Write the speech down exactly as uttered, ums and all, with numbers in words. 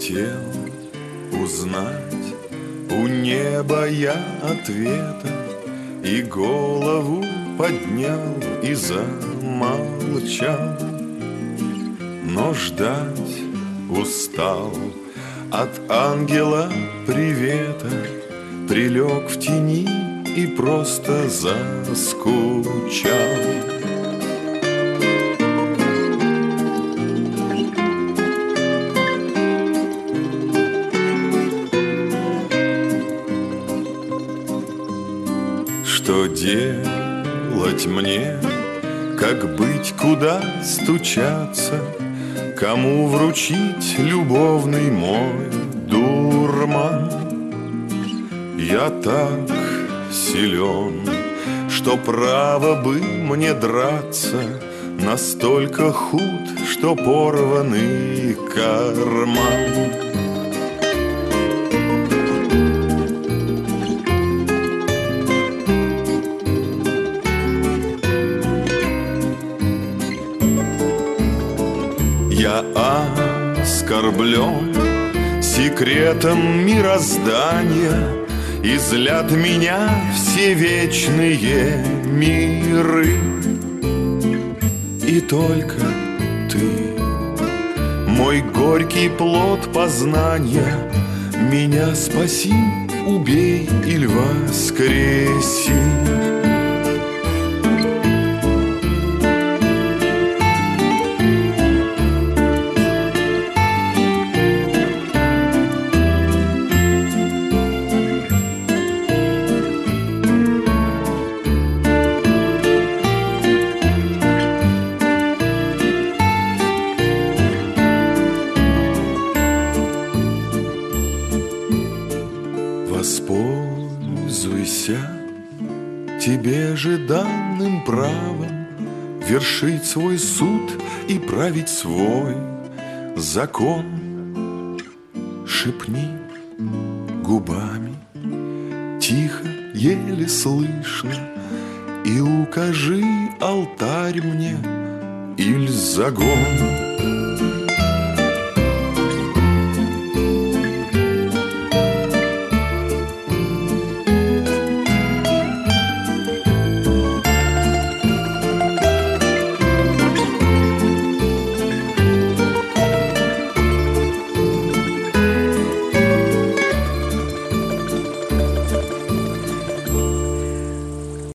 Хотел узнать у неба я ответа, и голову поднял и замолчал. Но ждать устал от ангела привета, прилег в тени и просто заскучал. Что делать мне, как быть, куда стучаться, кому вручить любовный мой дурман? Я так силен, что право бы мне драться, настолько худ, что порванный карман. Я оскорблен секретом мироздания, и злят меня все вечные миры. И только ты, мой горький плод познания, меня спаси, убей или воскреси. Воспользуйся тебе же данным правом вершить свой суд и править свой закон. Шепни губами, тихо, еле слышно, и укажи алтарь мне или загон.